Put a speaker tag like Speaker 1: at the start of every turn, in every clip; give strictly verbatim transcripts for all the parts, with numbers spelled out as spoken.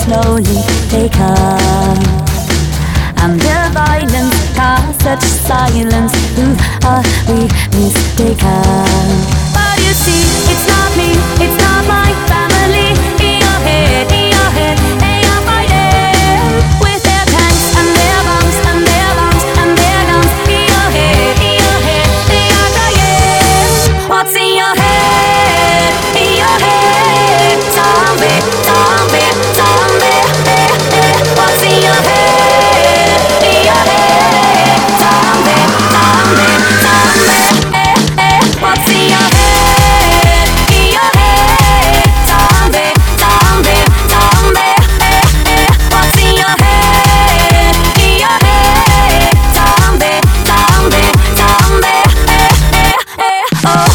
Speaker 1: slowly they come. And their violence casts such silence. Who are we mistaken? But you see, it's not me, it's not my family. In your head, in your head, they are fighting with their tanks and their bombs and their bombs and their guns. In your head, in your head, they are crying. What's in your head? In your head, zombie, zombie, zombie. Eh, eh. What's in your head? In your head, zombie, zombie, zombie. Eh, eh. What's in your head? In your head, zombie, zombie, zombie. Eh, eh. What's in your head? In your head, zombie, zombie, zombie. Eh, eh, eh. Oh.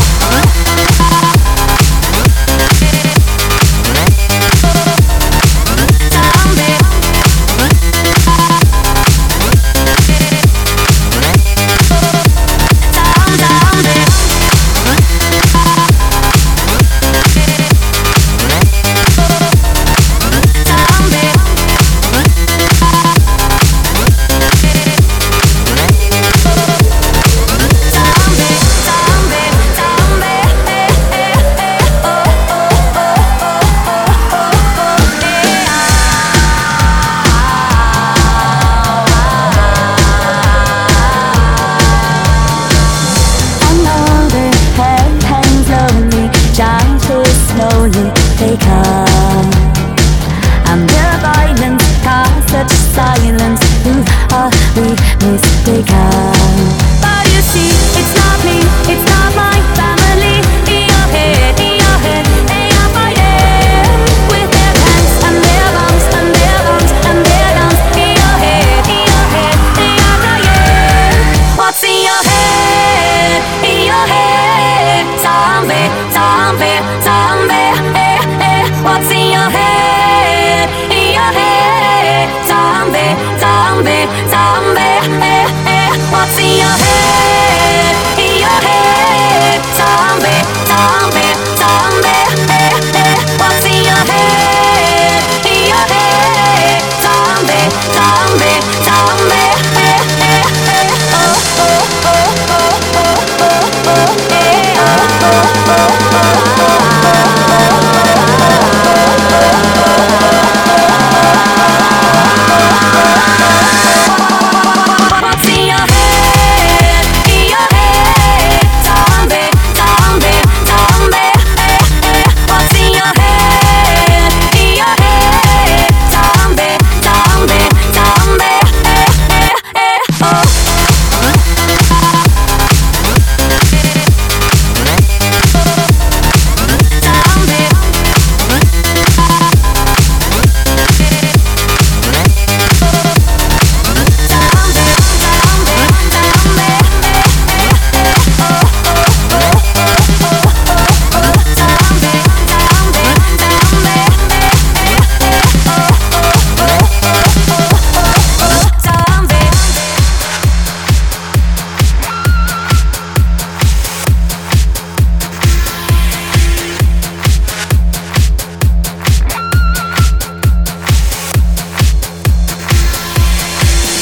Speaker 1: Slowly they come, and their violence casts such silence. Who are we mistaken? But you see, it's not me, it's not my family. In your head, in your head, they are fighting with their tanks and their bombs and their bombs and their guns. In your head, in your head, they are crying. What's in your head? In your head, zombie, zombie, zombie. Eh, eh. What's in your head? In your head, zombie, zombie, zombie. Eh, eh. What's in your head?